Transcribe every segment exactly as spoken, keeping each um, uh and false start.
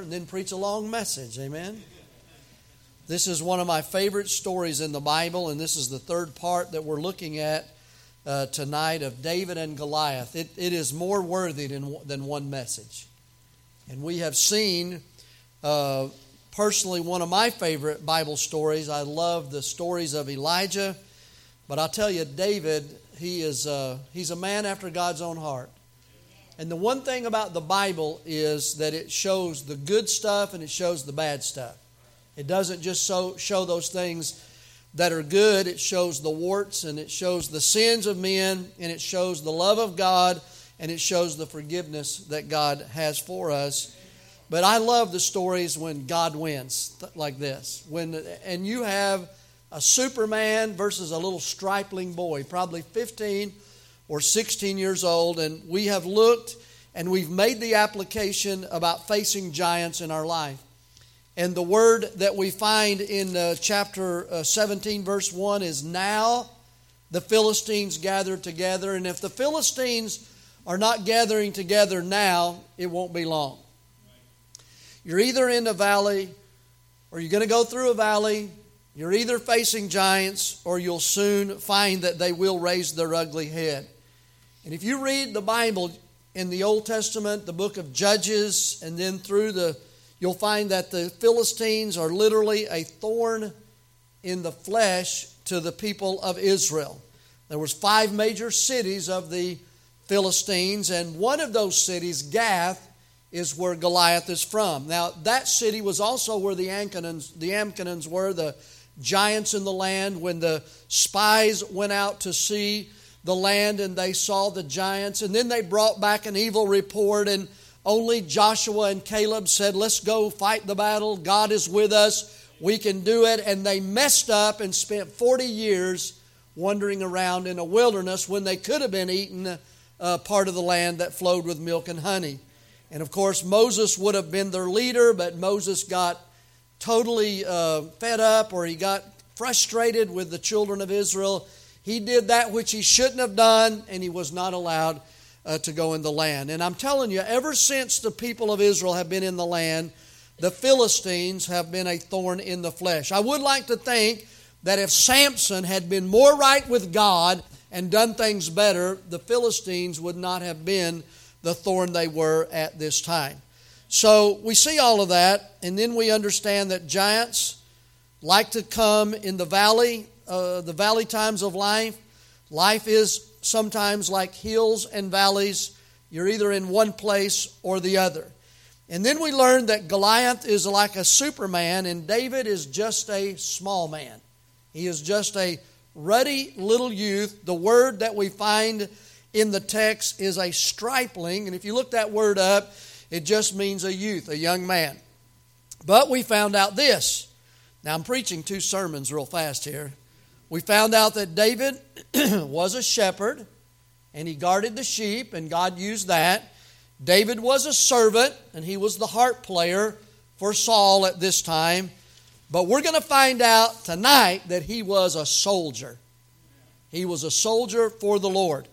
and then preach a long message. Amen? This is one of my favorite stories in the Bible, and this is the third part that we're looking at uh, tonight of David and Goliath. It, it is more worthy than, than one message. And we have seen, uh, personally, one of my favorite Bible stories. I love the stories of Elijah, but I'll tell you, David, he is uh, he's a man after God's own heart. And the one thing about the Bible is that it shows the good stuff and it shows the bad stuff. It doesn't just show, show those things that are good. It shows the warts and it shows the sins of men and it shows the love of God and it shows the forgiveness that God has for us. But I love the stories when God wins, like this. When and you have a Superman versus a little stripling boy, probably fifteen or sixteen years old, and we have looked and we've made the application about facing giants in our life. And the word that we find in uh, chapter uh, seventeen, verse one is, now the Philistines gathered together. And if the Philistines are not gathering together now, it won't be long. You're either in a valley or you're going to go through a valley. You're either facing giants or you'll soon find that they will raise their ugly head. And if you read the Bible in the Old Testament, the book of Judges, and then through the you'll find that the Philistines are literally a thorn in the flesh to the people of Israel. There was five major cities of the Philistines, and one of those cities, Gath, is where Goliath is from. Now, that city was also where the Anchenons, the Amchenons were, the giants in the land. When the spies went out to see the land and they saw the giants, and then they brought back an evil report, and only Joshua and Caleb said, let's go fight the battle. God is with us. We can do it. And they messed up and spent forty years wandering around in a wilderness when they could have been eating uh, part of the land that flowed with milk and honey. And of course, Moses would have been their leader, but Moses got totally uh, fed up, or he got frustrated with the children of Israel. He did that which he shouldn't have done, and he was not allowed Uh, to go in the land. And I'm telling you, ever since the people of Israel have been in the land, the Philistines have been a thorn in the flesh. I would like to think that if Samson had been more right with God and done things better, the Philistines would not have been the thorn they were at this time. So we see all of that, and then we understand that giants like to come in the valley, uh, the valley times of life. Life is sometimes like hills and valleys. You're either in one place or the other. And then we learn that Goliath is like a Superman and David is just a small man. He is just a ruddy little youth. The word that we find in the text is a stripling. And if you look that word up, it just means a youth, a young man. But we found out this. Now I'm preaching two sermons real fast here. We found out that David was a shepherd, and he guarded the sheep, and God used that. David was a servant, and he was the harp player for Saul at this time. But we're going to find out tonight that he was a soldier. He was a soldier for the Lord.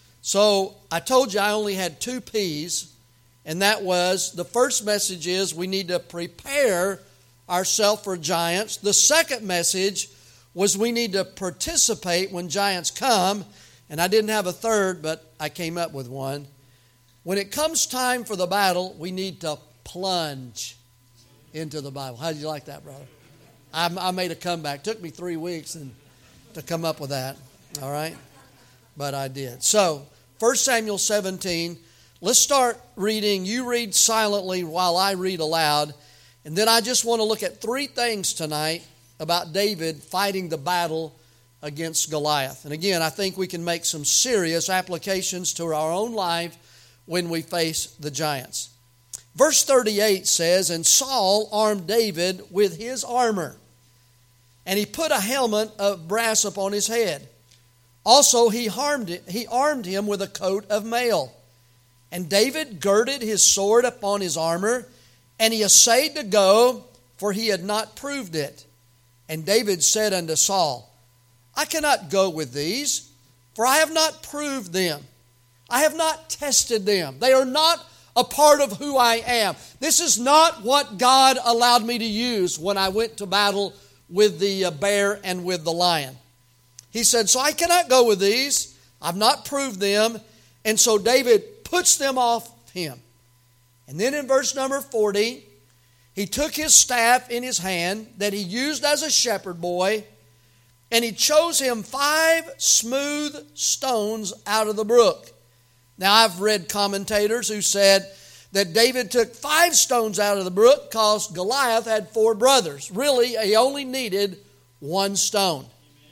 So I told you I only had two P's, and that was, the first message is we need to prepare ourselves for giants. The second message was we need to participate when giants come. And I didn't have a third, but I came up with one. When it comes time for the battle, we need to plunge into the Bible. How did you like that, brother? I, I made a comeback. It took me three weeks and, to come up with that. All right? But I did. So, First Samuel seventeen. Let's start reading. You read silently while I read aloud. And then I just want to look at three things tonight about David fighting the battle against Goliath. And again, I think we can make some serious applications to our own life when we face the giants. Verse thirty-eight says, and Saul armed David with his armor, and he put a helmet of brass upon his head. Also he armed, he armed him with a coat of mail. And David girded his sword upon his armor, and he essayed to go, for he had not proved it. And David said unto Saul, I cannot go with these, for I have not proved them. I have not tested them. They are not a part of who I am. This is not what God allowed me to use when I went to battle with the bear and with the lion. He said, so I cannot go with these. I've not proved them. And so David puts them off him. And then in verse number forty, he took his staff in his hand that he used as a shepherd boy, and he chose him five smooth stones out of the brook. Now, I've read commentators who said that David took five stones out of the brook because Goliath had four brothers. Really, he only needed one stone.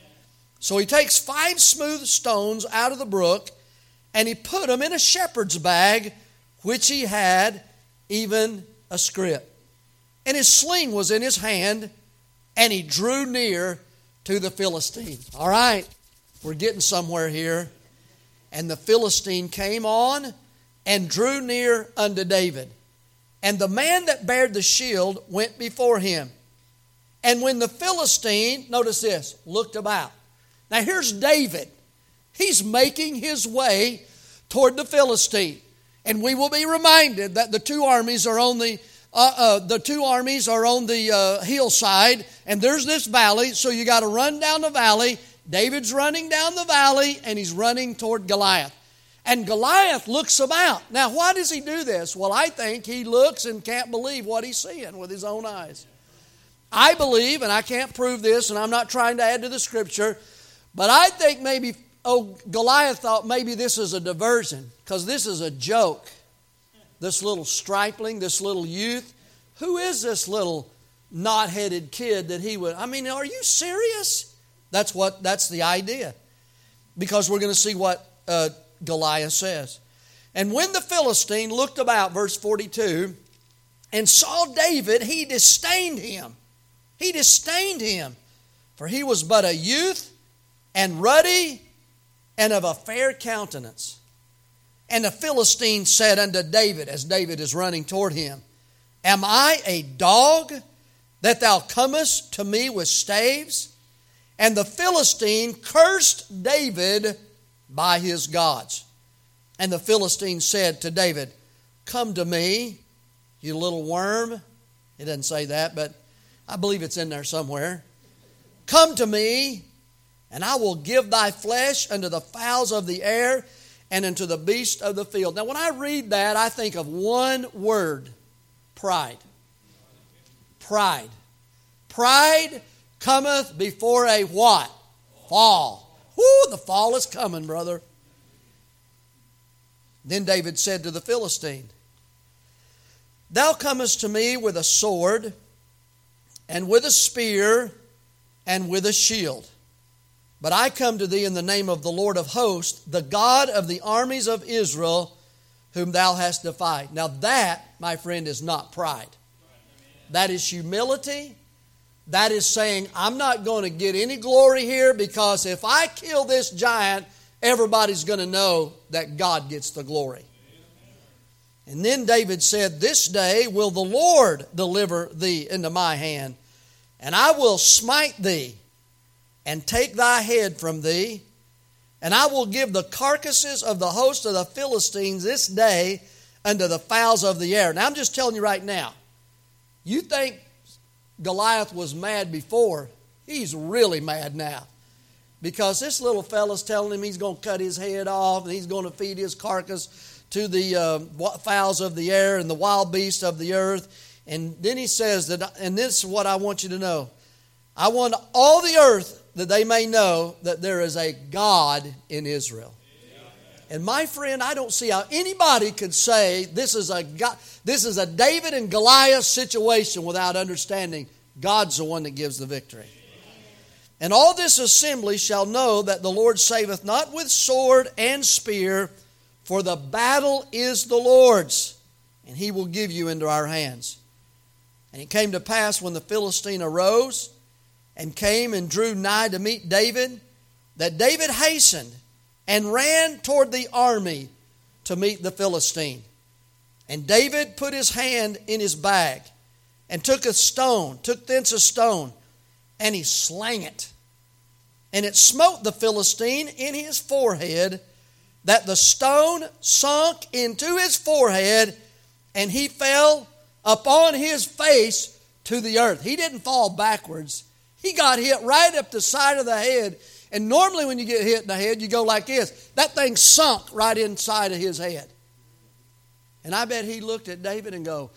So he takes five smooth stones out of the brook, and he put them in a shepherd's bag, which he had, even a scrip. And his sling was in his hand, and he drew near to the Philistine. All right, we're getting somewhere here. And the Philistine came on and drew near unto David. And the man that bared the shield went before him. And when the Philistine, notice this, looked about. Now here's David. He's making his way toward the Philistine. And we will be reminded that the two armies are on the uh, uh, the two armies are on the uh, hillside, and there's this valley, so you got to run down the valley. David's running down the valley, and he's running toward Goliath. And Goliath looks about. Now, why does he do this? Well, I think he looks and can't believe what he's seeing with his own eyes. I believe, and I can't prove this, and I'm not trying to add to the Scripture, but I think maybe, oh, Goliath thought maybe this is a diversion, because this is a joke. This little stripling, this little youth. Who is this little knot-headed kid that he would, I mean, are you serious? That's what, that's the idea. Because we're going to see what uh, Goliath says. And when the Philistine looked about, verse forty-two, and saw David, he disdained him. He disdained him. For he was but a youth and ruddy and of a fair countenance. And the Philistine said unto David, as David is running toward him, Am I a dog that thou comest to me with staves? And the Philistine cursed David by his gods. And the Philistine said to David, Come to me, you little worm. It doesn't say that, but I believe it's in there somewhere. Come to me, and I will give thy flesh unto the fowls of the air and unto the beasts of the field. Now, when I read that, I think of one word, pride. Pride. Pride cometh before a what? Fall. Whoo, the fall is coming, brother. Then David said to the Philistine, Thou comest to me with a sword, and with a spear, and with a shield. But I come to thee in the name of the Lord of hosts, the God of the armies of Israel, whom thou hast defied. Now that, my friend, is not pride. That is humility. That is saying, I'm not going to get any glory here, because if I kill this giant, everybody's going to know that God gets the glory. And then David said, This day will the Lord deliver thee into my hand, and I will smite thee, and take thy head from thee, and I will give the carcasses of the host of the Philistines this day unto the fowls of the air. Now, I'm just telling you right now, you think Goliath was mad before, he's really mad now. Because this little fella's telling him he's going to cut his head off, and he's going to feed his carcass to the uh, fowls of the air and the wild beasts of the earth. And then he says that, and this is what I want you to know, I want all the earth that they may know that there is a God in Israel. And my friend, I don't see how anybody could say this is a God, this is a David and Goliath situation without understanding God's the one that gives the victory. And all this assembly shall know that the Lord saveth not with sword and spear, for the battle is the Lord's, and he will give you into our hands. And it came to pass when the Philistine arose and came and drew nigh to meet David, that David hastened and ran toward the army to meet the Philistine. And David put his hand in his bag and took a stone, took thence a stone, and he slang it. And it smote the Philistine in his forehead, that the stone sunk into his forehead, and he fell upon his face to the earth. He didn't fall backwards. He got hit right up the side of the head. And normally when you get hit in the head, you go like this. That thing sunk right inside of his head. And I bet he looked at David and go,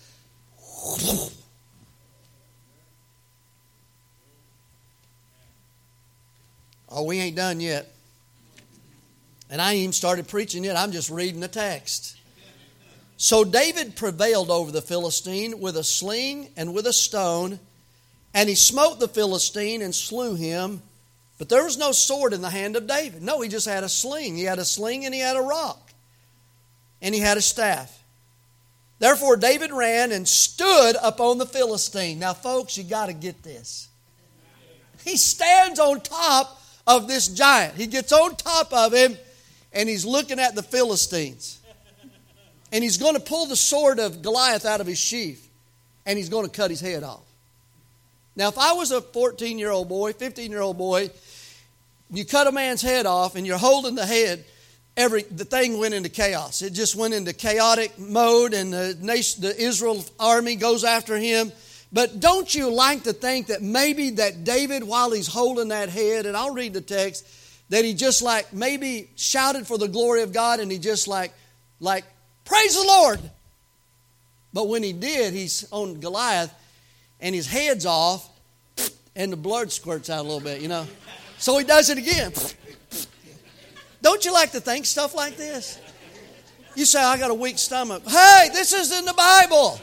oh, we ain't done yet. And I ain't even started preaching yet. I'm just reading the text. So David prevailed over the Philistine with a sling and with a stone, and he smote the Philistine and slew him. But there was no sword in the hand of David. No, he just had a sling. He had a sling and he had a rock. And he had a staff. Therefore David ran and stood upon the Philistine. Now folks, you got to get this. He stands on top of this giant. He gets on top of him and he's looking at the Philistines. And he's going to pull the sword of Goliath out of his sheath. And he's going to cut his head off. Now, if I was a fourteen-year-old boy, fifteen-year-old boy, you cut a man's head off and you're holding the head, every the thing went into chaos. It just went into chaotic mode, and the nation, the Israel army goes after him. But don't you like to think that maybe that David, while he's holding that head, and I'll read the text, that he just like maybe shouted for the glory of God, and he just like, like, praise the Lord. But when he did, he's on Goliath, and his head's off, and the blood squirts out a little bit, you know. So he does it again. Don't you like to think stuff like this? You say, I got a weak stomach. Hey, this is in the Bible.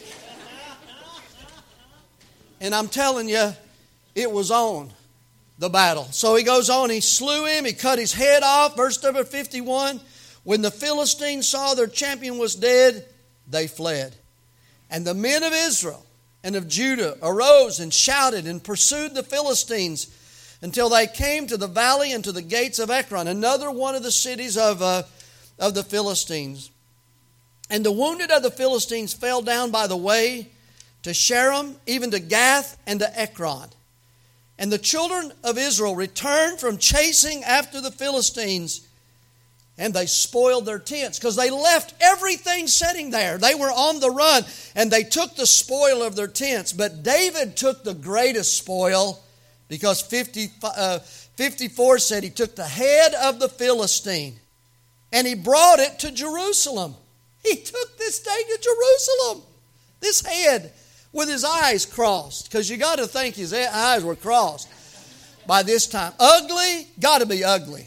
And I'm telling you, it was on the battle. So he goes on, he slew him, he cut his head off. Verse number fifty-one, when the Philistines saw their champion was dead, they fled. And the men of Israel and of Judah arose and shouted and pursued the Philistines until they came to the valley and to the gates of Ekron, another one of the cities of, uh, of the Philistines. And the wounded of the Philistines fell down by the way to Sharam, even to Gath and to Ekron. And the children of Israel returned from chasing after the Philistines, and they spoiled their tents because they left everything sitting there. They were on the run, and they took the spoil of their tents. But David took the greatest spoil because fifty, uh, fifty-four said he took the head of the Philistine and he brought it to Jerusalem. He took this thing to Jerusalem, this head with his eyes crossed, because you got to think his eyes were crossed by this time. Ugly, got to be ugly.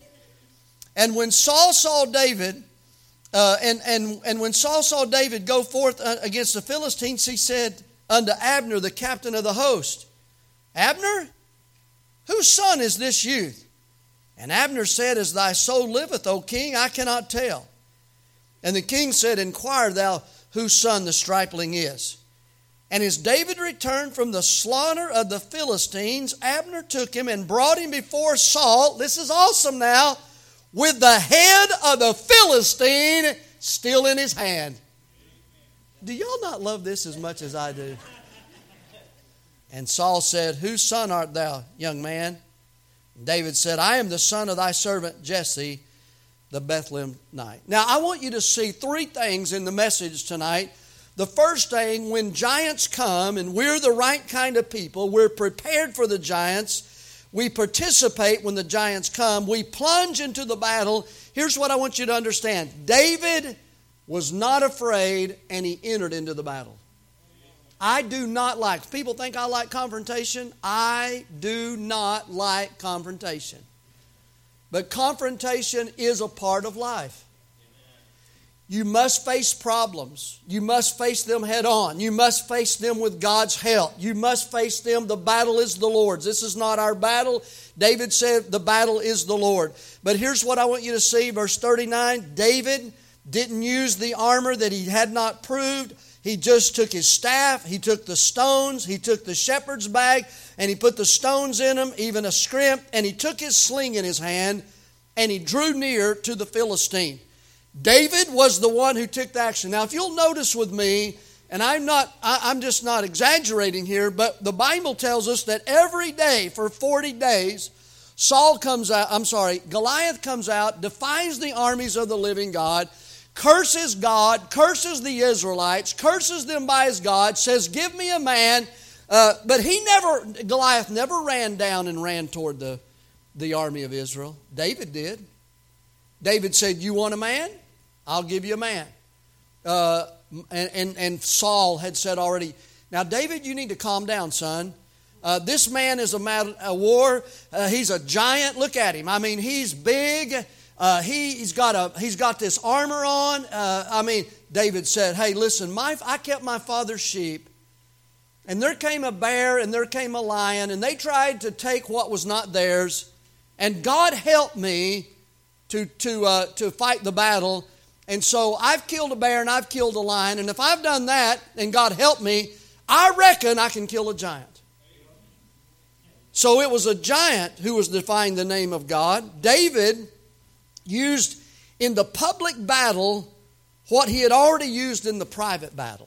And when Saul saw David, uh, and, and, and when Saul saw David go forth against the Philistines, he said unto Abner, the captain of the host, Abner, whose son is this youth? And Abner said, as thy soul liveth, O king, I cannot tell. And the king said, inquire thou whose son the stripling is. And as David returned from the slaughter of the Philistines, Abner took him and brought him before Saul. This is awesome now. With the head of the Philistine still in his hand. Do y'all not love this as much as I do? And Saul said, whose son art thou, young man? David said, I am the son of thy servant Jesse, the Bethlehemite. Now, I want you to see three things in the message tonight. The first thing, when giants come, and we're the right kind of people, we're prepared for the giants. We participate when the giants come. We plunge into the battle. Here's what I want you to understand. David was not afraid, and he entered into the battle. I do not like, people think I like confrontation. I do not like confrontation. But confrontation is a part of life. You must face problems. You must face them head on. You must face them with God's help. You must face them. The battle is the Lord's. This is not our battle. David said the battle is the Lord. But here's what I want you to see. Verse thirty-nine, David didn't use the armor that he had not proved. He just took his staff. He took the stones. He took the shepherd's bag, and he put the stones in them, even a scrimp, and he took his sling in his hand, and he drew near to the Philistine. David was the one who took the action. Now, if you'll notice with me, and I'm not, I, I'm just not exaggerating here, but the Bible tells us that every day for forty days, Saul comes out, I'm sorry, Goliath comes out, defies the armies of the living God, curses God, curses the Israelites, curses them by his God, says, give me a man. Uh, but he never, Goliath never ran down and ran toward the, the army of Israel. David did. David said, you want a man? I'll give you a man. Uh, and, and, and Saul had said already, now David, you need to calm down, son. Uh, this man is a, mad, a war. Uh, he's a giant. Look at him. I mean, he's big. Uh, he, he's got a he's got this armor on. Uh, I mean, David said, hey, listen, my I kept my father's sheep. And there came a bear and there came a lion. And they tried to take what was not theirs. And God helped me to, to, uh, to fight the battle. And so I've killed a bear and I've killed a lion. And if I've done that and God helped me, I reckon I can kill a giant. So it was a giant who was defying the name of God. David used in the public battle what he had already used in the private battle.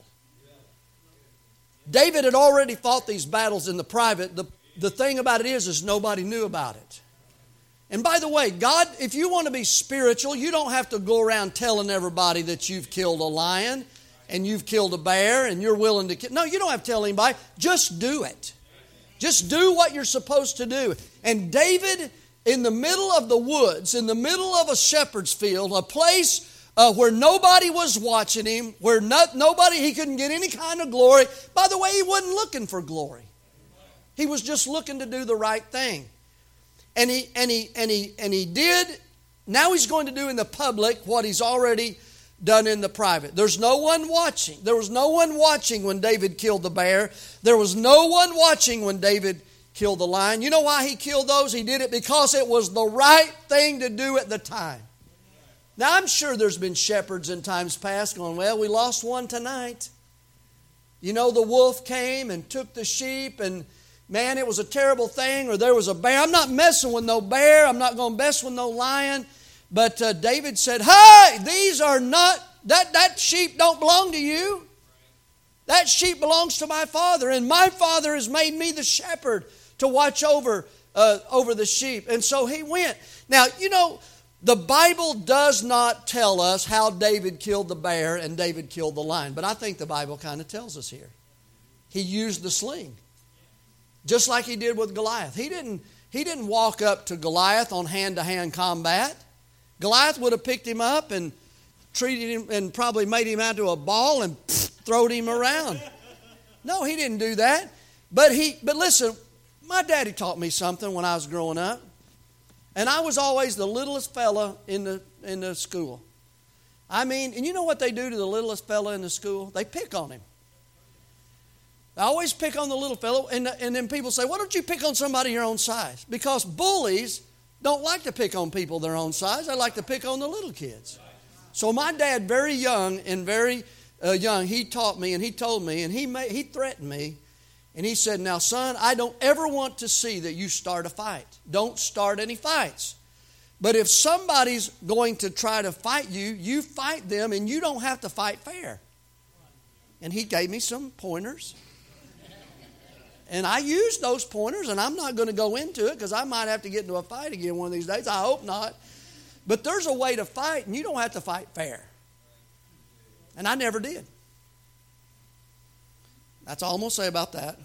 David had already fought these battles in the private. The, the thing about it is, is nobody knew about it. And by the way, God, if you want to be spiritual, you don't have to go around telling everybody that you've killed a lion and you've killed a bear and you're willing to kill. No, you don't have to tell anybody. Just do it. Just do what you're supposed to do. And David, in the middle of the woods, in the middle of a shepherd's field, a place uh, where nobody was watching him, where not, nobody, he couldn't get any kind of glory. By the way, he wasn't looking for glory. He was just looking to do the right thing. And he and he and he and he did. Now he's going to do in the public what he's already done in the private. There's no one watching. There was no one watching when David killed the bear. There was no one watching when David killed the lion. You know why he killed those? He did it because it was the right thing to do at the time. Now I'm sure there's been shepherds in times past going, well, we lost one tonight. You know, the wolf came and took the sheep and man, it was a terrible thing, or there was a bear. I'm not messing with no bear. I'm not going to mess with no lion. But uh, David said, hey, these are not, that, that sheep don't belong to you. That sheep belongs to my father, and my father has made me the shepherd to watch over, uh, over the sheep. And so he went. Now, you know, the Bible does not tell us how David killed the bear and David killed the lion. But I think the Bible kind of tells us here. He used the sling. Just like he did with Goliath. He didn't, he didn't walk up to Goliath on hand-to-hand combat. Goliath would have picked him up and treated him and probably made him out to a ball and pfft, throwed him around. No, he didn't do that. But he, but listen, my daddy taught me something when I was growing up. And I was always the littlest fella in the, in the school. I mean, and you know what they do to the littlest fella in the school? They pick on him. I always pick on the little fellow, and, and then people say, why don't you pick on somebody your own size? Because bullies don't like to pick on people their own size. They like to pick on the little kids. So my dad, very young and very uh, young, he taught me and he told me, and he made, he threatened me, and he said, now son, I don't ever want to see that you start a fight. Don't start any fights. But if somebody's going to try to fight you, you fight them, and you don't have to fight fair. And he gave me some pointers. And I used those pointers, and I'm not going to go into it because I might have to get into a fight again one of these days. I hope not. But there's a way to fight, and you don't have to fight fair. And I never did. That's all I'm going to say about that.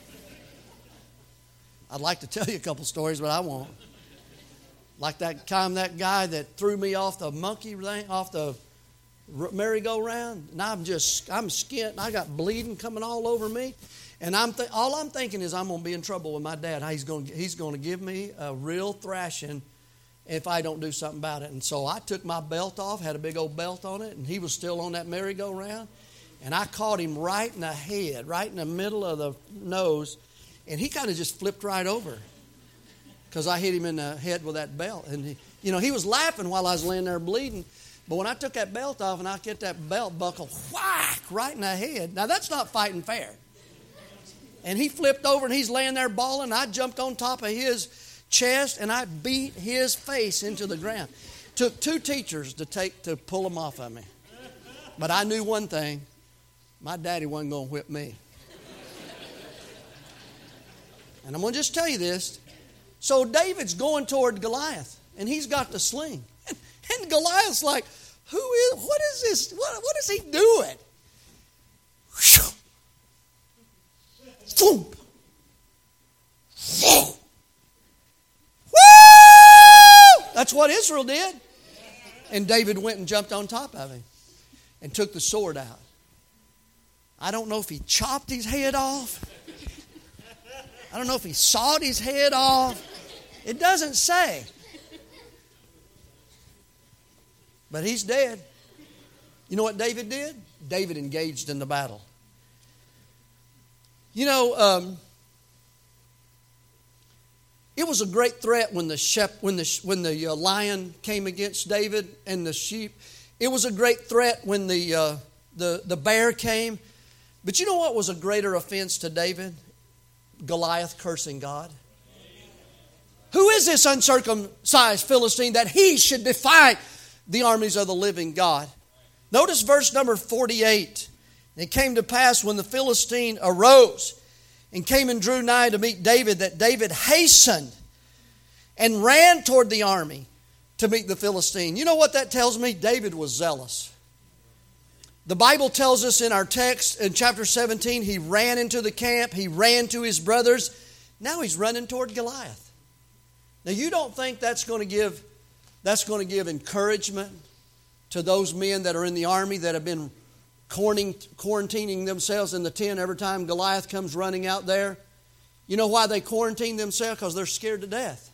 I'd like to tell you a couple stories, but I won't. Like that time that guy that threw me off the monkey thing, off the merry-go-round, and I'm just, I'm skint, and I got bleeding coming all over me. And I'm th- all I'm thinking is I'm going to be in trouble with my dad. He's going to, he's going to give me a real thrashing if I don't do something about it. And so I took my belt off, had a big old belt on it, and he was still on that merry-go-round. And I caught him right in the head, right in the middle of the nose, and he kind of just flipped right over because I hit him in the head with that belt. And, he, you know, he was laughing while I was laying there bleeding. But when I took that belt off and I get that belt buckle, whack, right in the head. Now, that's not fighting fair. And he flipped over and he's laying there bawling. I jumped on top of his chest and I beat his face into the ground. Took two teachers to take to pull him off of me. But I knew one thing. My daddy wasn't going to whip me. And I'm going to just tell you this. So David's going toward Goliath. And he's got the sling. And, and Goliath's like, Who is, what is this? What, what is he doing? Woo! That's what Israel did. And David went and jumped on top of him and took the sword out. I don't know if he chopped his head off. I don't know if he sawed his head off. It doesn't say. But he's dead. You know what David did? David engaged in the battle. You know, um, it was a great threat when the shep, when the when the uh, lion came against David and the sheep. It was a great threat when the uh, the the bear came. But you know what was a greater offense to David? Goliath cursing God. Who is this uncircumcised Philistine that he should defy the armies of the living God? Notice verse number forty-eight. It came to pass when the Philistine arose and came and drew nigh to meet David, that David hastened and ran toward the army to meet the Philistine. You know what that tells me? David was zealous. The Bible tells us in our text in chapter seventeen, he ran into the camp, he ran to his brothers. Now he's running toward Goliath. Now you don't think that's going to give that's going to give encouragement to those men that are in the army that have been quarantining themselves in the tent every time Goliath comes running out there? You know why they quarantine themselves? Because they're scared to death.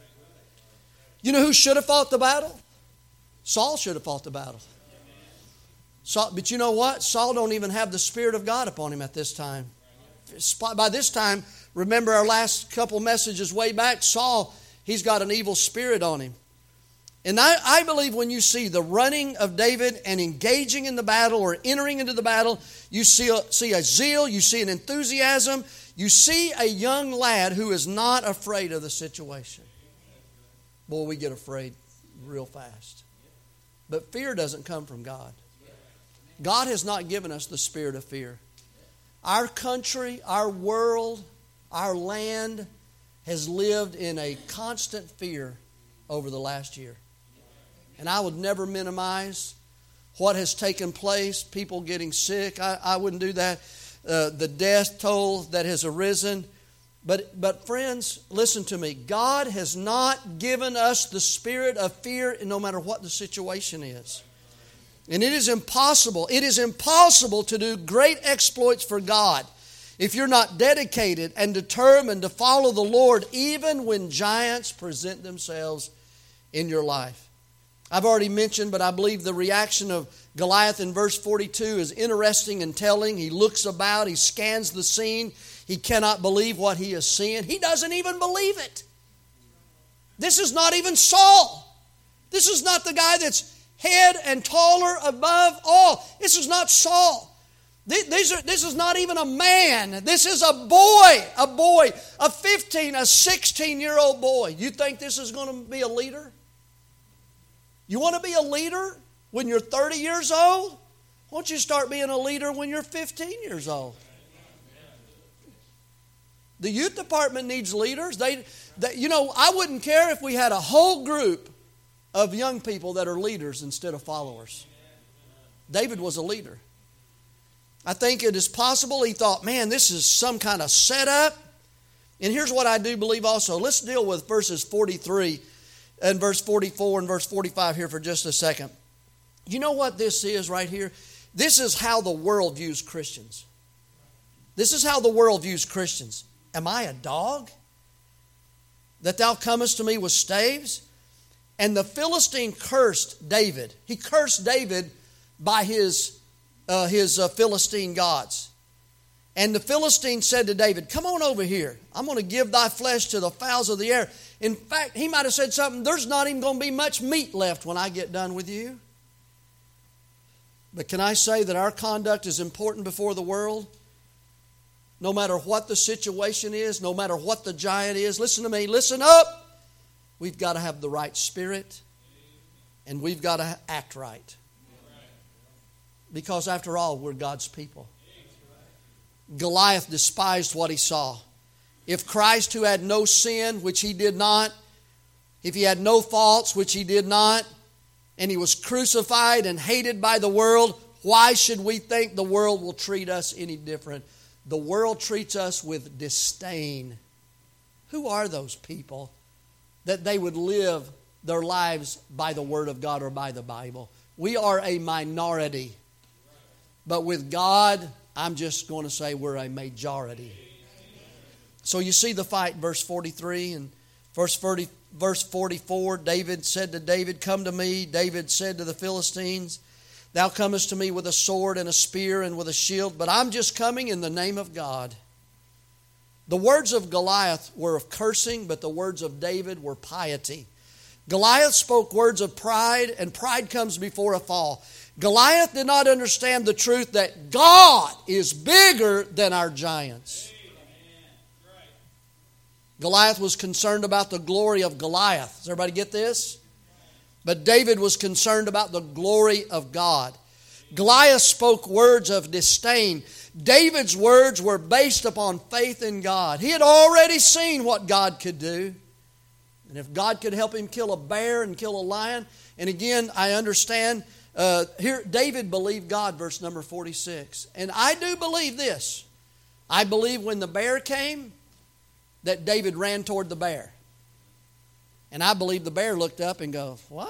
You know who should have fought the battle? Saul should have fought the battle. Saul, but you know what? Saul don't even have the Spirit of God upon him at this time. By this time, remember our last couple messages way back, Saul, he's got an evil spirit on him. And I, I believe when you see the running of David and engaging in the battle or entering into the battle, you see a, see a zeal, you see an enthusiasm, you see a young lad who is not afraid of the situation. Boy, we get afraid real fast. But fear doesn't come from God. God has not given us the spirit of fear. Our country, our world, our land has lived in a constant fear over the last year. And I would never minimize what has taken place, people getting sick. I, I wouldn't do that. Uh, the death toll that has arisen. But, but friends, listen to me. God has not given us the spirit of fear no matter what the situation is. And it is impossible, it is impossible to do great exploits for God if you're not dedicated and determined to follow the Lord even when giants present themselves in your life. I've already mentioned, but I believe the reaction of Goliath in verse forty-two is interesting and telling. He looks about, he scans the scene. He cannot believe what he is seeing. He doesn't even believe it. This is not even Saul. This is not the guy that's head and taller above all. This is not Saul. These are, this is not even a man. This is a boy, a boy, a fifteen, a sixteen-year-old boy. You think this is going to be a leader? You want to be a leader when you're thirty years old? Why don't you start being a leader when you're fifteen years old? The youth department needs leaders. They, they, you know, I wouldn't care if we had a whole group of young people that are leaders instead of followers. David was a leader. I think it is possible he thought, man, this is some kind of setup. And here's what I do believe also. Let's deal with verses forty-three and verse forty-four and verse forty-five here for just a second. You know what this is right here? This is how the world views Christians. This is how the world views Christians. Am I a dog that thou comest to me with staves? And the Philistine cursed David. He cursed David by his, uh, his uh, Philistine gods. And the Philistine said to David, come on over here. I'm going to give thy flesh to the fowls of the air. In fact, he might have said something, there's not even going to be much meat left when I get done with you. But can I say that our conduct is important before the world? No matter what the situation is, no matter what the giant is, listen to me, listen up. We've got to have the right spirit, and we've got to act right. Because after all, we're God's people. Goliath despised what he saw. If Christ, who had no sin, which he did not, if he had no faults, which he did not, and he was crucified and hated by the world. Why should we think the world will treat us any different? The world treats us with disdain. Who are those people that they would live their lives by the Word of God or by the Bible? We are a minority. But with God, I'm just going to say we're a majority. So you see the fight, verse forty-three and verse forty, verse forty-four. David said to David, "Come to me." David said to the Philistines, "Thou comest to me with a sword and a spear and with a shield, but I'm just coming in the name of God." The words of Goliath were of cursing, but the words of David were piety. Goliath spoke words of pride, and pride comes before a fall. Goliath did not understand the truth that God is bigger than our giants. Goliath was concerned about the glory of Goliath. Does everybody get this? But David was concerned about the glory of God. Goliath spoke words of disdain. David's words were based upon faith in God. He had already seen what God could do. And if God could help him kill a bear and kill a lion, and again, I understand, uh, here David believed God, verse number forty-six. And I do believe this. I believe when the bear came, that David ran toward the bear. And I believe the bear looked up and goes, "What?"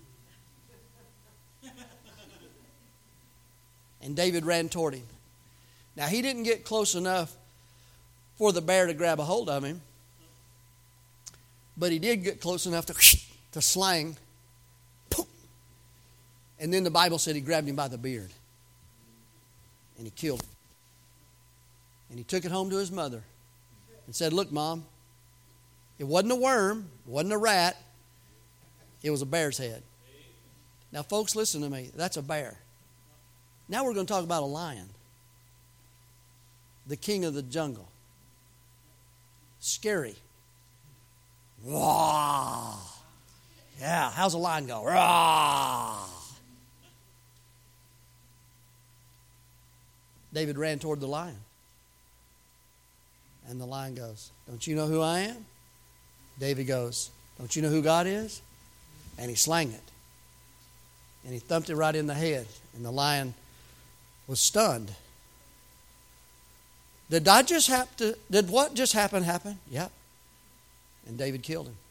And David ran toward him. Now, he didn't get close enough for the bear to grab a hold of him. But he did get close enough to, to slang. And then the Bible said he grabbed him by the beard. And he killed him. And he took it home to his mother. And said, "Look, Mom, it wasn't a worm, it wasn't a rat, it was a bear's head." Now, folks, listen to me. That's a bear. Now we're going to talk about a lion. The king of the jungle. Scary. Roar. Yeah, how's a lion go? Roar. David ran toward the lion. And the lion goes, "Don't you know who I am?" David goes, "Don't you know who God is?" And he slang it. And he thumped it right in the head. And the lion was stunned. Did I just have to, did what just happened happen? Yep. And David killed him.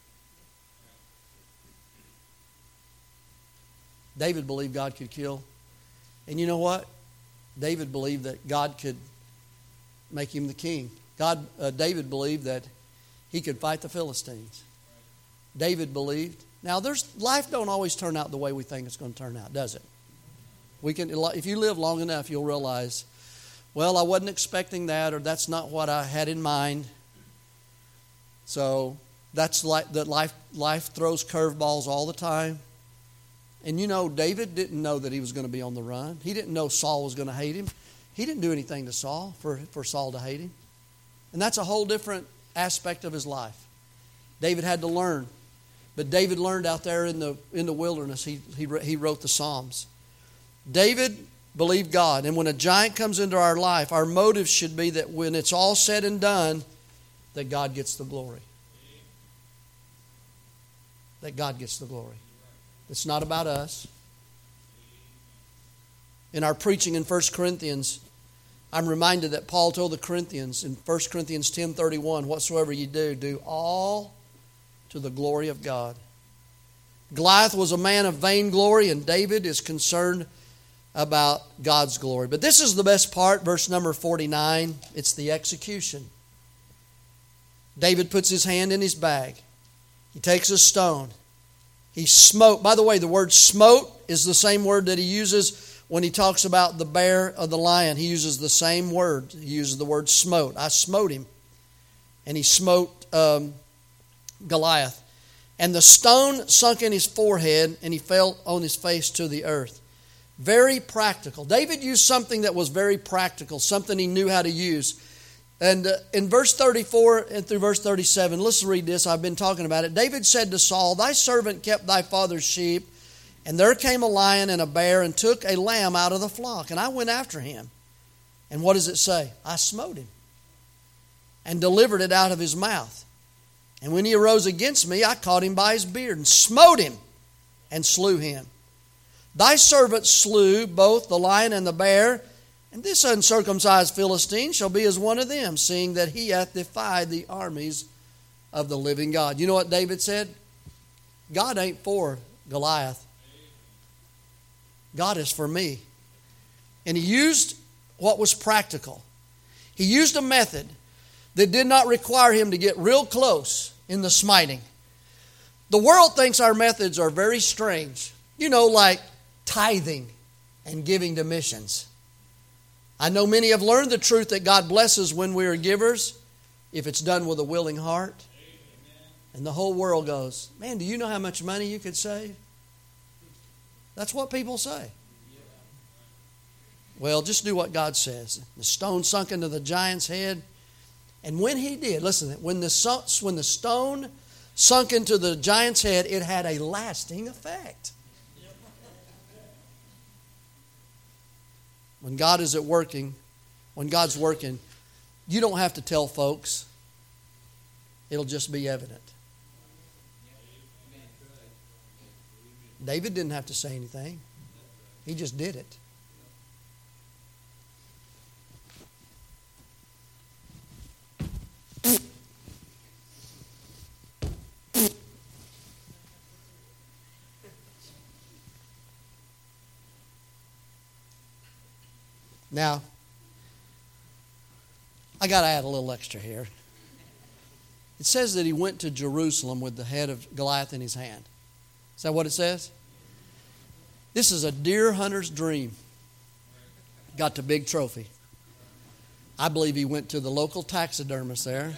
David believed God could kill. And you know what? David believed that God could make him the king. God, uh, David believed that he could fight the Philistines. David believed. Now, there's life don't always turn out the way we think it's going to turn out, does it? We can, if you live long enough, you'll realize, well, I wasn't expecting that, or that's not what I had in mind. So that's like that. Life life throws curveballs all the time. And you know, David didn't know that he was going to be on the run. He didn't know Saul was going to hate him. He didn't do anything to Saul for, for Saul to hate him. And that's a whole different aspect of his life. David had to learn. But David learned out there in the in the wilderness. He, he, he wrote the Psalms. David believed God. And when a giant comes into our life, our motive should be that when it's all said and done, that God gets the glory. That God gets the glory. It's not about us. In our preaching in First Corinthians, I'm reminded that Paul told the Corinthians in First Corinthians ten thirty-one, "Whatsoever you do, do all to the glory of God." Goliath was a man of vainglory, and David is concerned about God's glory. But this is the best part, verse number forty-nine. It's the execution. David puts his hand in his bag. He takes a stone. He smote. By the way, the word smote is the same word that he uses when he talks about the bear or the lion. He uses the same word. He uses the word smote. I smote him. And he smote um, Goliath. And the stone sunk in his forehead, and he fell on his face to the earth. Very practical. David used something that was very practical, something he knew how to use. And uh, in verse thirty-four and through verse thirty-seven, let's read this. I've been talking about it. David said to Saul, "Thy servant kept thy father's sheep, and there came a lion and a bear and took a lamb out of the flock. And I went after him." And what does it say? "I smote him and delivered it out of his mouth. And when he arose against me, I caught him by his beard and smote him and slew him." Thy servant slew both the lion and the bear, and this uncircumcised Philistine shall be as one of them, seeing that he hath defied the armies of the living God. You know what David said? God ain't for Goliath. God is for me. And he used what was practical. He used a method that did not require him to get real close in the smiting. The world thinks our methods are very strange. You know, like tithing and giving to missions. I know many have learned the truth that God blesses when we are givers, if it's done with a willing heart. And the whole world goes, man, do you know how much money you could save? That's what people say. Well, just do what God says. The stone sunk into the giant's head. And when he did, listen, when the, when the stone sunk into the giant's head, it had a lasting effect. When God is at working, when God's working, you don't have to tell folks. It'll just be evident. David didn't have to say anything. He just did it. Now, I got to add a little extra here. It says that he went to Jerusalem with the head of Goliath in his hand. Is that what it says? This is a deer hunter's dream. Got the big trophy. I believe he went to the local taxidermist there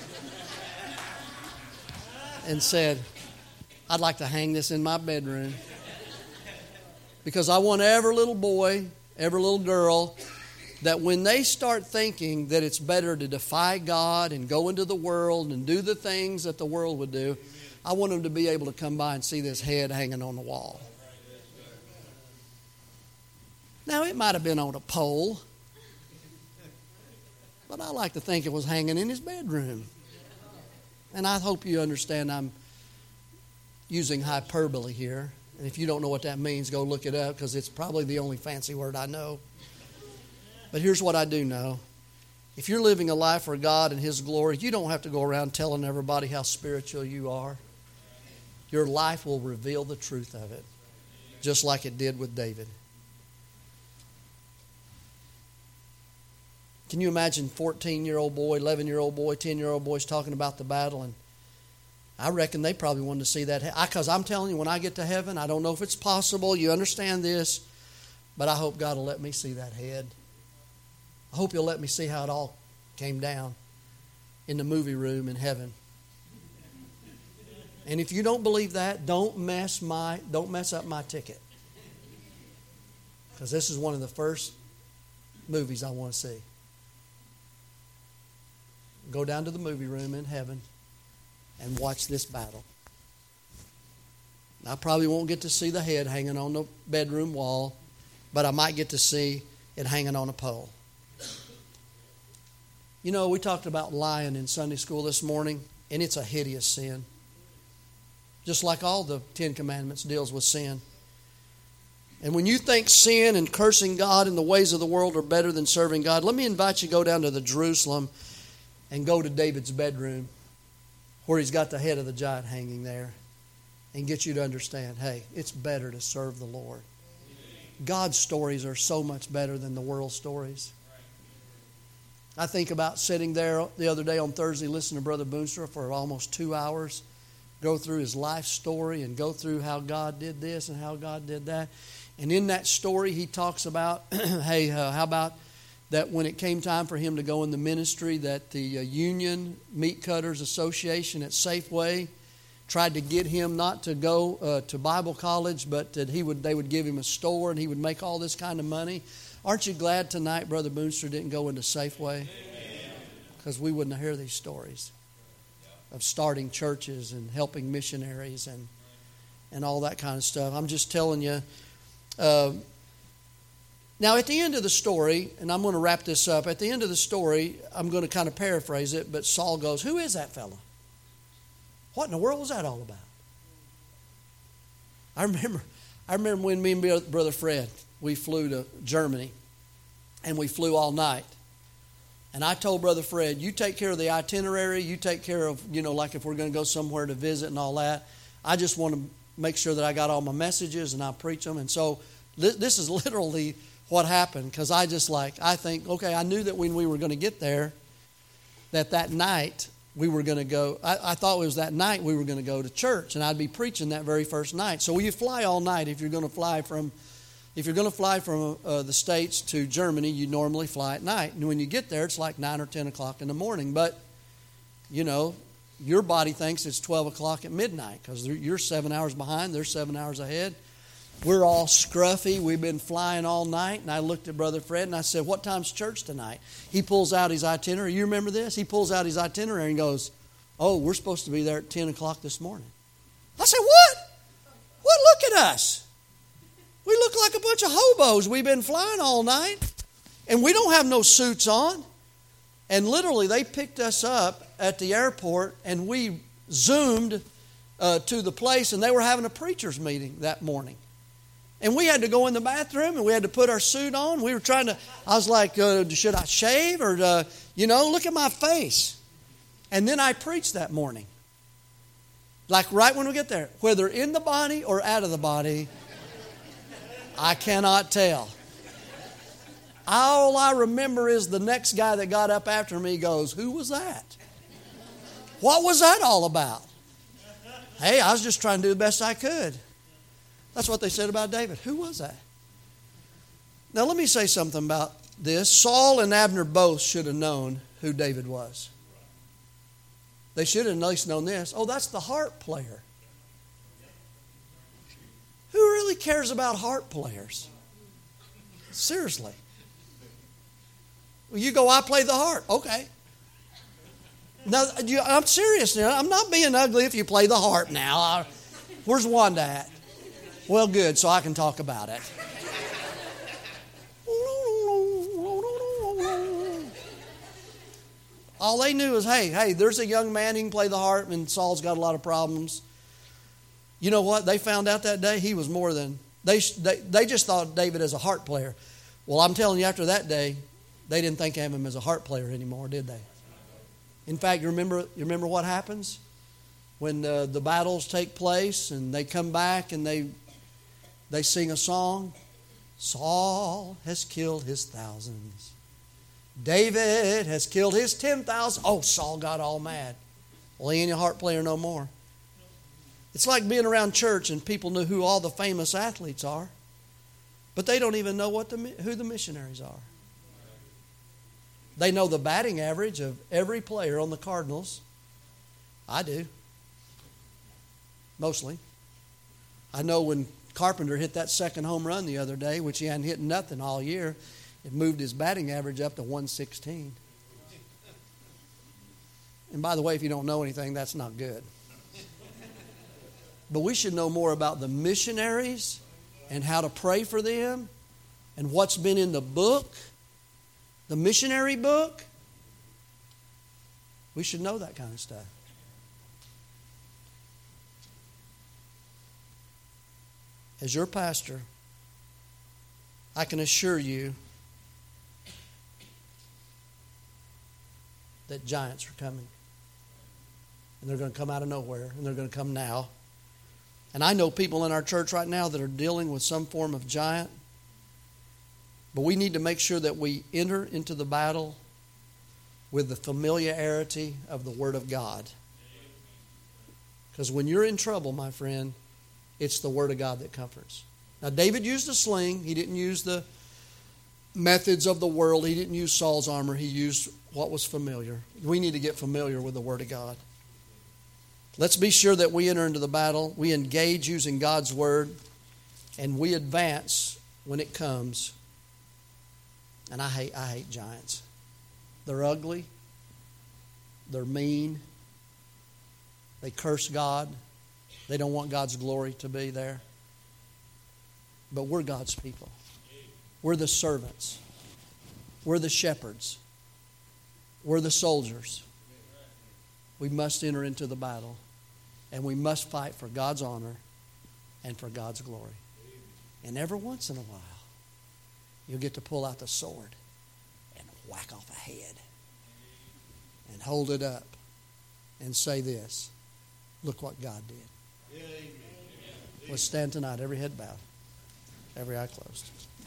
and said, I'd like to hang this in my bedroom because I want every little boy, every little girl, that when they start thinking that it's better to defy God and go into the world and do the things that the world would do, I want them to be able to come by and see this head hanging on the wall. Now, it might have been on a pole, but I like to think it was hanging in his bedroom. And I hope you understand I'm using hyperbole here. And if you don't know what that means, go look it up because it's probably the only fancy word I know. But here's what I do know. If you're living a life for God and His glory, you don't have to go around telling everybody how spiritual you are. Your life will reveal the truth of it, just like it did with David. Can you imagine fourteen-year-old boy, eleven-year-old boy, ten-year-old boys talking about the battle? And I reckon they probably wanted to see that. Because I'm telling you, when I get to heaven, I don't know if it's possible. You understand this. But I hope God will let me see that head. I hope He'll let me see how it all came down in the movie room in heaven. And if you don't believe that, don't mess my don't mess up my ticket. Because this is one of the first movies I want to see. Go down to the movie room in heaven and watch this battle. I probably won't get to see the head hanging on the bedroom wall, but I might get to see it hanging on a pole. You know, we talked about lying in Sunday school this morning, and it's a hideous sin. Just like all the Ten Commandments deals with sin. And when you think sin and cursing God and the ways of the world are better than serving God, let me invite you to go down to the Jerusalem and go to David's bedroom where he's got the head of the giant hanging there and get you to understand, hey, it's better to serve the Lord. God's stories are so much better than the world's stories. I think about sitting there the other day on Thursday listening to Brother Boonstra for almost two hours, go through his life story and go through how God did this and how God did that. And in that story, he talks about, hey, uh, how about that when it came time for him to go in the ministry, that the uh, Union Meat Cutters Association at Safeway tried to get him not to go uh, to Bible college, but that he would they would give him a store and he would make all this kind of money. Aren't you glad tonight Brother Boonstra didn't go into Safeway? Because we wouldn't hear these stories of starting churches and helping missionaries and and all that kind of stuff. I'm just telling you. Uh, now, at the end of the story, and I'm going to wrap this up, at the end of the story, I'm going to kind of paraphrase it, but Saul goes, who is that fellow? What in the world was that all about? I remember, I remember when me and Brother Fred, we flew to Germany, and we flew all night. And I told Brother Fred, you take care of the itinerary, you take care of, you know, like if we're going to go somewhere to visit and all that. I just want to make sure that I got all my messages and I preach them. And so this is literally what happened, because I just like, I think, okay, I knew that when we were going to get there, that that night we were going to go, I, I thought it was that night we were going to go to church, and I'd be preaching that very first night. So you fly all night if you're going to fly from, if you're going to fly from uh, the States to Germany, you normally fly at night. And when you get there, it's like nine or ten o'clock in the morning. But, you know, your body thinks it's twelve o'clock at midnight, because you're seven hours behind, they're seven hours ahead. We're all scruffy. We've been flying all night. And I looked at Brother Fred and I said, what time's church tonight? He pulls out his itinerary. You remember this? He pulls out his itinerary and goes, oh, we're supposed to be there at ten o'clock this morning. I said, what? What? Look at us. We look like a bunch of hobos. We've been flying all night. And we don't have no suits on. And literally they picked us up at the airport and we zoomed uh, to the place, and they were having a preacher's meeting that morning. And we had to go in the bathroom and we had to put our suit on. We were trying to, I was like, uh, should I shave? Or, uh, you know, look at my face. And then I preached that morning. Like right when we get there. Whether in the body or out of the body, I cannot tell. All I remember is the next guy that got up after me goes, who was that? What was that all about? Hey, I was just trying to do the best I could. That's what they said about David. Who was that? Now let me say something about this. Saul and Abner both should have known who David was. They should have at least known this. Oh, that's the harp player. Who really cares about harp players? Seriously. Well, you go, I play the harp. Okay. Now, I'm serious now. I'm not being ugly if you play the harp now. Where's Wanda at? Well, good, so I can talk about it. All they knew is, hey, hey, there's a young man, he can play the harp, and Saul's got a lot of problems. You know what? They found out that day he was more than, they, they, they just thought David as a harp player. Well, I'm telling you, after that day, they didn't think of him as a harp player anymore, did they? In fact, you remember, you remember what happens? When uh, the battles take place and they come back and they they sing a song. Saul has killed his thousands. David has killed his ten thousand. Oh, Saul got all mad. Well, he ain't a harp player no more. It's like being around church and people know who all the famous athletes are, but they don't even know what the, who the missionaries are. They know the batting average of every player on the Cardinals. I do. Mostly. I know when Carpenter hit that second home run the other day, which he hadn't hit nothing all year, it moved his batting average up to one sixteen. And by the way, if you don't know anything, that's not good. But we should know more about the missionaries and how to pray for them and what's been in the book, the missionary book. We should know that kind of stuff. As your pastor, I can assure you that giants are coming. And they're going to come out of nowhere, and they're going to come now. And I know people in our church right now that are dealing with some form of giant. But we need to make sure that we enter into the battle with the familiarity of the Word of God. Because when you're in trouble, my friend, it's the Word of God that comforts. Now, David used a sling. He didn't use the methods of the world. He didn't use Saul's armor. He used what was familiar. We need to get familiar with the Word of God. Let's be sure that we enter into the battle, we engage using God's Word, and we advance when it comes. And I hate, I hate giants. They're ugly. They're mean. They curse God. They don't want God's glory to be there. But we're God's people. We're the servants. We're the shepherds. We're the soldiers. We must enter into the battle. And we must fight for God's honor and for God's glory. And every once in a while, you'll get to pull out the sword and whack off a head and hold it up and say this, look what God did. Let's stand tonight, every head bowed, every eye closed.